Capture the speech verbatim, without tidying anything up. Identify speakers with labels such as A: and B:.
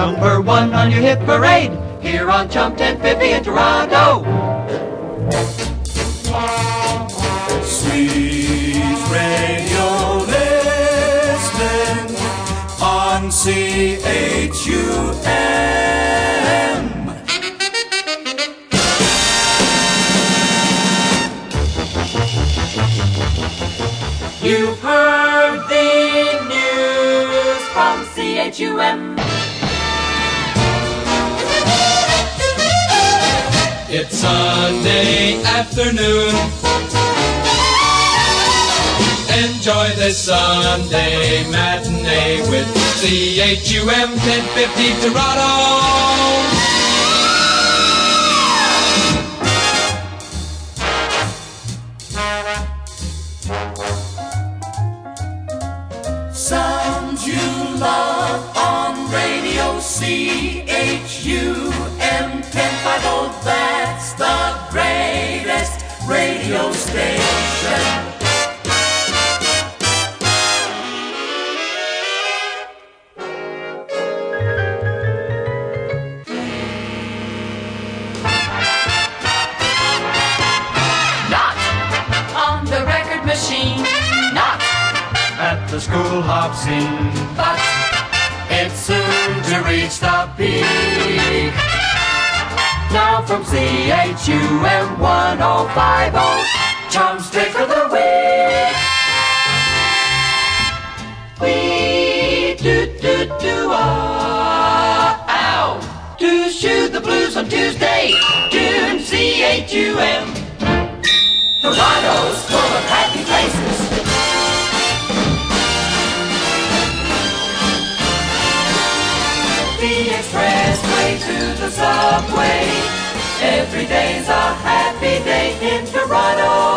A: number one on your hit parade, here on Chum ten fifty in Toronto.
B: Sweet radio listening on C H U M.
A: You've heard the news from C H U M.
B: It's Sunday afternoon. Enjoy this Sunday matinee with C H U M ten fifty Toronto. Sounds you love on radio, C H U M ten fifty. That's the greatest radio station.
A: Not on the record machine, not
B: At the school hop scene,
A: but it's soon to reach the peak. Now from C H U M ten fifty, Chum's Trick of the Week. We do do do ah ow do shoot the blues on Tuesday. Tune C H U M. Toronto's full of happy places. The expressway to the subway. Every day's a happy day in Toronto.